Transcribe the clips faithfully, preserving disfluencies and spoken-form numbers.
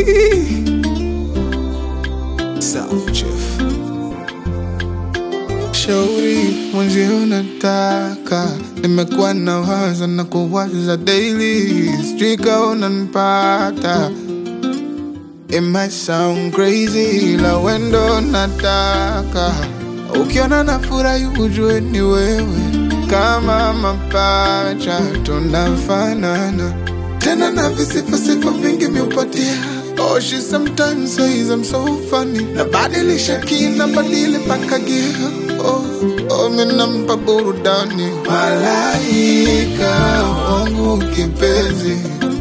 Sound Chief. Shauri mwenzi unataka, nimekuwa na waza na kuwaza daily, sijui kama unanipata. It might sound crazy, la wendo nataka. Ukiona nafurahi ujue ni wewe, kama mapacha tunafanana. Tena na visifa sifa vingi miupatia. Oh, she sometimes says I'm so funny. Nabadilisha kina badili paka gear. Oh, oh, minampa burudani. Malaika wangu kipenzi,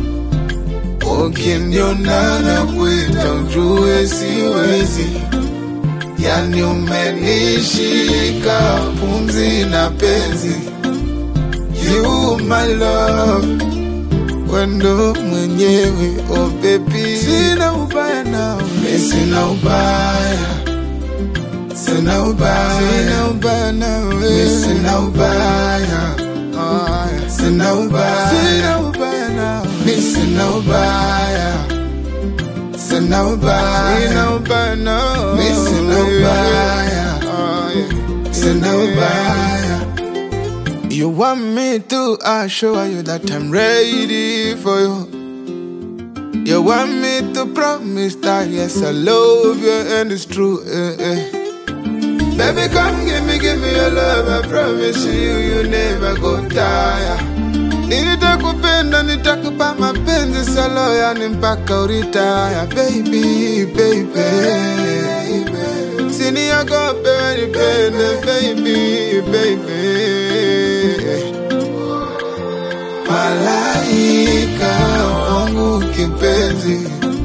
ukiniona na kuita ujue siwezi. Yani umenishika pumzi na penzi. You my love, wendo mwenyewe, oh baby. Sina ubaya nao, sina ubaya. Sina ubaya, sina ubaya nawe. Sina ubaya, sina ubaya. Sina ubaya nawe. Sina ubaya, sina ubaya. Sina ubaya nawe. Sina ubaya, sina ubaya. You want me to assure you that I'm ready for you. You want me to promise that yes I love you and it's true, eh, eh. Baby come give me, give me your love, I promise you, you never go tire. Nitakupenda, nitakupa mapenzi solo, yani mpaka uritaya. Baby, baby, siniogope wenipende, baby, baby. Malaika wangu kipenzi,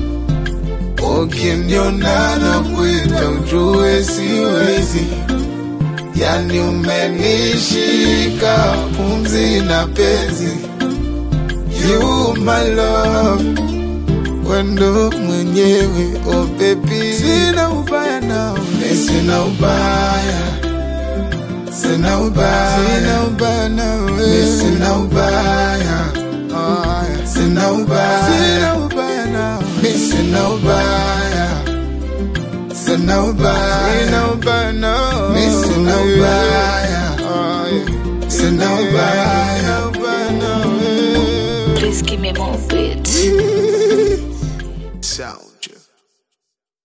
ukiniona na kuita ujue siwezi. Yani umenishika pumzi na penzi. You my love, wendo mwenyewe, oh baby. Sina ubaya nao, sina ubaya. Sina ubaya, sina ubaya nawe. Sina ubaya, sina ubaya. Sina ubaya nawe. Sina ubaya, sina ubaya. Sina ubaya nawe. Sina ubaya, sina ubaya. Please give me more beats. Sound